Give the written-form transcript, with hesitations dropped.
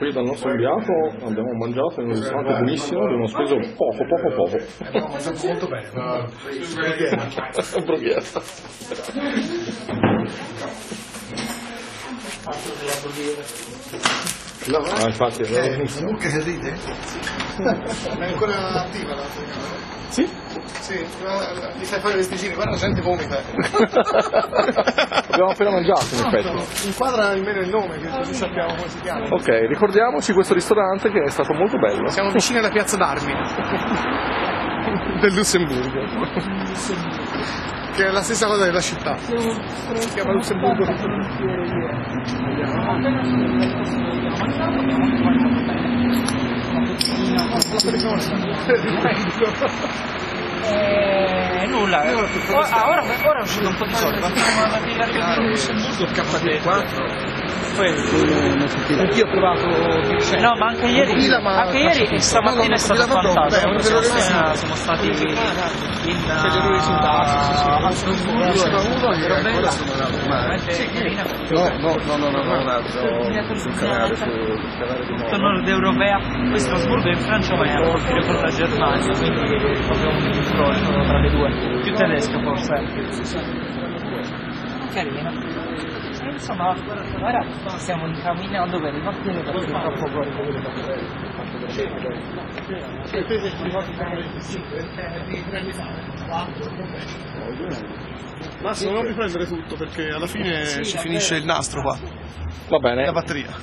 Qui dal nostro inviato abbiamo mangiato in un ristorante buonissimo, abbiamo speso poco. Abbiamo mangiato molto bene. Un brughiera. No, infatti è La mucca che ride? È ancora attiva la telecamera? Sì? Sì, mi fai fare questi giri, guarda la gente vomita. Abbiamo appena mangiato in effetti. Inquadra almeno il nome, che così sappiamo come si chiama. Ok, ricordiamoci questo ristorante che è stato molto bello. Siamo vicini alla piazza d'armi del Lussemburgo, che è la stessa cosa della città. Si chiama Lussemburgo. Nulla, ora è uscito un po' di soldi, ma siamo arrivati a Lussemburgo KT4. Anch'io ho provato. No, ma anche ieri e stamattina è stato fantastico. Siamo stati in tutto nord europea. Poi Strasburgo è in Francia, ma è a confine con la Germania, quindi proprio un incrocio tra le due, più tedesca forse. Carino. Insomma, ora stiamo incamminando per il mattino perché è troppo corto. Massimo, non riprendere tutto perché alla fine ci finisce il nastro qua. Va bene. La batteria.